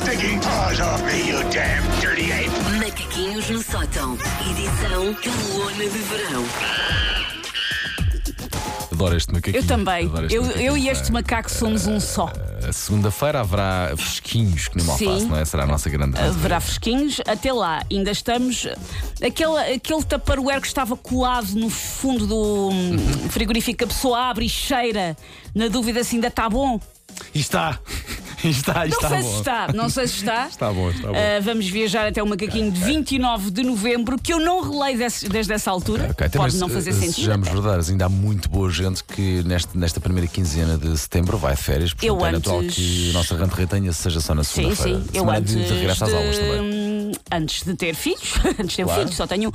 stinking paws off me, you damn dirty ape! Macaquinhos no sótão. Edição Calona de Verão. Adoro este macaquinho. Eu também. Adoro este Eu macaquinho. e este macaco somos um só. A segunda-feira haverá fresquinhos que nem mal Sim. faço, não é? Será a nossa grande Haverá fresquinhos. Até lá, ainda estamos. Aquele tupperware que estava colado no fundo do frigorífico, que a pessoa abre e cheira, na dúvida se ainda está bom. E está. Não sei se está. Está bom. Vamos viajar até o macaquinho de 29 de novembro, que eu não relei desde essa altura. Ok, Pode também, não fazer se sentido. Sejamos verdadeiros, ainda há muito boa gente que nesta primeira quinzena de setembro vai de férias. Portanto, Eu é natural antes- que a nossa rentrée seja só na Sim, segunda-feira. sim. Eu Semana antes de regresso às aulas também. Antes de ter filhos, antes de ter Claro. filhos, só tenho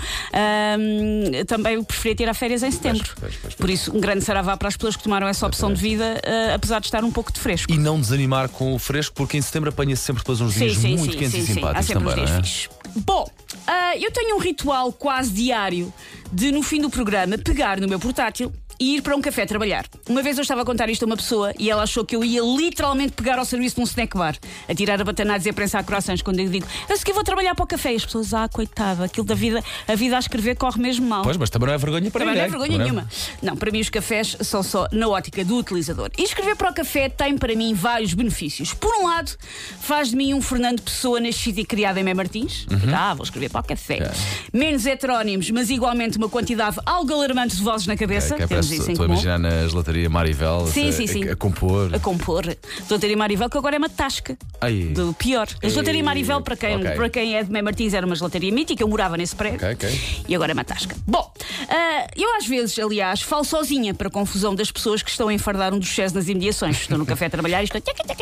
também preferia tirar férias em setembro. Pois. Por isso, um grande saravá para as pessoas que tomaram essa opção de vida, apesar de estar um pouco de fresco. E não desanimar com o fresco, porque em setembro apanha-se sempre depois uns dias muito quentes e Há simpáticos sempre também, uns não é? dias fixes. Bom, eu tenho um ritual quase diário de, no fim do programa, pegar no meu portátil e ir para um café trabalhar. Uma vez eu estava a contar isto a uma pessoa e ela achou que eu ia literalmente pegar ao serviço de um snack bar, a tirar abantanados e a prensar croissants, quando eu digo, a seguir vou trabalhar para o café. E as pessoas, coitada, aquilo da vida, a vida a escrever corre mesmo mal. Pois, mas também não é vergonha para Também não é ninguém. vergonha nenhuma. Não, para mim os cafés são só na ótica do utilizador. E escrever para o café tem para mim vários benefícios. Por um lado, faz de mim um Fernando Pessoa nascido e criado em Mé Martins. Vou escrever para o café. Menos heterónimos, mas igualmente uma quantidade algo alarmante de vozes na cabeça. Que é, Temos parece, isso em estou a comum. imaginar na gelataria Marivel Sim. a compor. A compor. Gelataria Marivel, que agora é uma tasca. Ai. Do pior. A gelataria Marivel, para quem é de Mé Martins, era uma gelataria mítica. Eu morava nesse prédio. Ok. E agora é uma tasca. Bom, eu às vezes, aliás, falo sozinha para a confusão das pessoas que estão a enfardar um dos chés nas imediações. Estou no café a trabalhar e estou.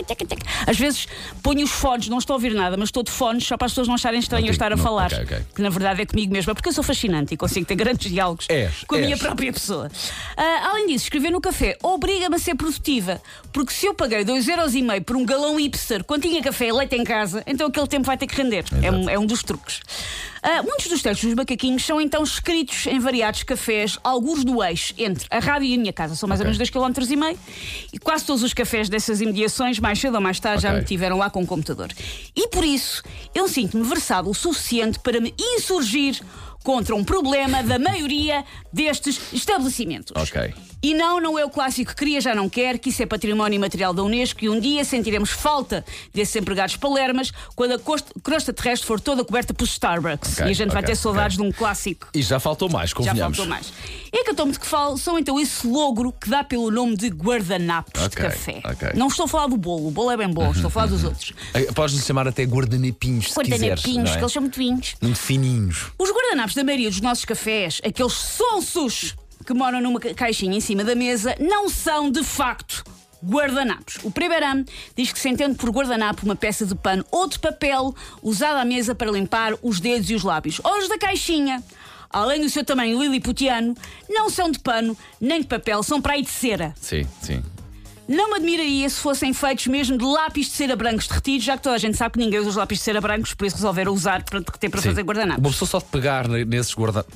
Às vezes ponho os fones, não estou a ouvir nada, mas estou de fones só para as pessoas não acharem estranho eu estar a falar. Ok. Que na verdade é comigo mesma, porque eu sou fascinante e consigo ter grandes diálogos com a minha própria pessoa. Além disso, escrever no café obriga-me a ser produtiva, porque se eu paguei 2,5€ por um galão hipster quando tinha café e leite em casa, então aquele tempo vai ter que render. É um dos truques. Muitos dos textos dos macaquinhos são então escritos em variados cafés, alguns no eixo entre a rádio e a minha casa, são mais ou menos 2,5 km, e quase todos os cafés dessas imediações, mais cedo ou mais tarde, já me tiveram lá com o computador. E por isso, eu sinto-me versátil o suficiente para me insurgir contra um problema da maioria destes estabelecimentos. Ok. E não é o clássico que queria, já não quer, que isso é património imaterial da Unesco e um dia sentiremos falta desses empregados palermas quando a crosta terrestre for toda coberta por Starbucks. E a gente vai ter saudades de um clássico. E já faltou mais, convenhamos. Já faltou mais. E a catome de que falo são então esse logro que dá pelo nome de guardanapos de café. Não estou a falar do bolo, o bolo é bem bom, estou a falar dos outros. Podes-lhe chamar até guardanapinhos, se quiseres. Guardanapinhos, não é? que eles são muito finos. Muito fininhos. Os guardanapos da maioria dos nossos cafés, aqueles sonsos que moram numa caixinha em cima da mesa, não são de facto guardanapos. O Primeirame diz que se entende por guardanapo uma peça de pano ou de papel usada à mesa para limpar os dedos e os lábios. Os da caixinha, além do seu tamanho liliputiano, não são de pano nem de papel, são para aí de cera. Sim. Não me admiraria se fossem feitos mesmo de lápis de cera brancos derretidos, já que toda a gente sabe que ninguém usa os lápis de cera brancos, por isso resolveram usar para derreter para fazer guardanapos. Uma pessoa só de pegar nesses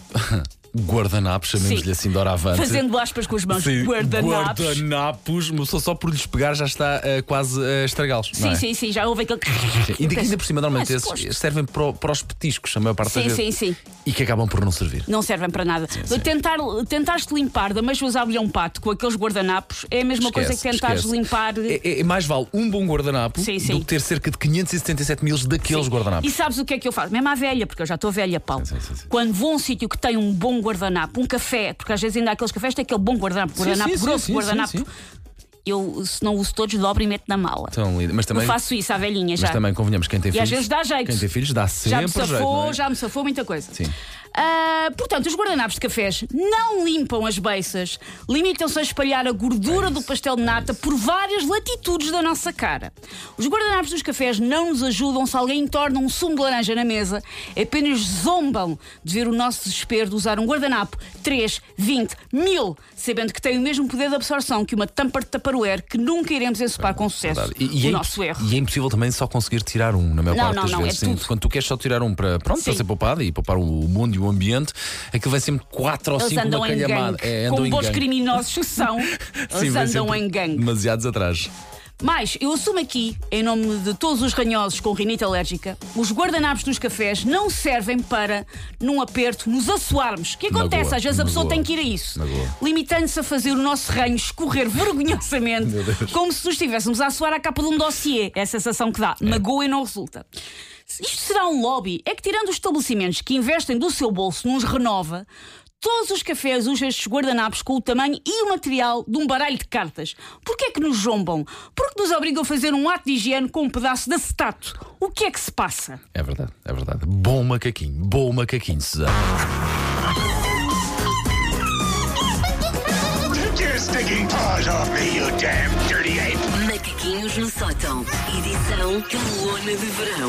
guardanapos, chamemos-lhe assim de horavante. Fazendo aspas com as mãos. Sim, Guardanapos. Guardanapos, uma pessoa só por lhes pegar já está quase a estragá-los. não é? Sim, já houve aquele. Ainda por cima, normalmente Mas, esses servem para os petiscos, a maior parte das vezes. Sim. E que acabam por não servir. Não servem para nada. Tentares-te limpar da mesma usar um pato com aqueles guardanapos é a mesma coisa que tentares limpar. É mais vale um bom guardanapo do que ter cerca de 577 mil daqueles guardanapos. E sabes o que é que eu faço? Mesmo à velha, porque eu já estou velha, Paulo. Sim. Quando vou a um sítio que tem um bom guardanapo, um café, porque às vezes ainda há aqueles cafés que têm aquele bom guardanapo, grosso, guardanapo. Sim. Eu, se não uso todos, dobro e meto na mala. Mas também, eu faço isso à velhinha já. Mas também convenhamos, quem tem e filhos. às vezes dá jeito. Quem tem filhos dá sempre jeito. Já me safou muita coisa. Sim. Portanto, os guardanapos de cafés não limpam as beiças, limitam-se a espalhar a gordura do pastel de nata por várias latitudes da nossa cara. Os guardanapos dos cafés não nos ajudam se alguém torna um sumo de laranja na mesa, apenas zombam de ver o nosso desespero de usar um guardanapo 3, 20, 1000, sabendo que tem o mesmo poder de absorção que uma tampa de Tupperware que nunca iremos ensopar com sucesso. O nosso erro. E é impossível também só conseguir tirar um, na maior parte das vezes. É tudo. Quando tu queres só tirar um para ser poupado e poupar o mundo e o ambiente, aquilo vai sempre 4 ou 5 andam uma em calhamada. gangue, como bons criminosos que são. Eles andam em gangue. Demasiados atrás. Mas eu assumo aqui, em nome de todos os ranhosos com rinite alérgica, os guardanapos dos cafés não servem para, num aperto, nos assoarmos. O que acontece? Às vezes a pessoa tem que ir a isso, limitando-se a fazer o nosso ranho escorrer vergonhosamente, como se nos estivéssemos a assoar a capa de um dossiê. É a sensação que dá. Magoa e não resulta. Isto será um lobby? É que, tirando os estabelecimentos que investem do seu bolso nos renova, todos os cafés usam estes guardanapos com o tamanho e o material de um baralho de cartas. Porquê é que nos zombam? Porque nos obrigam a fazer um ato de higiene com um pedaço de acetato. O que é que se passa? É verdade, é verdade. Bom macaquinho, Susana. Take your stinking paws off me, you damn dirty ape! Macaquinhos no sótão. Edição Calona de Verão.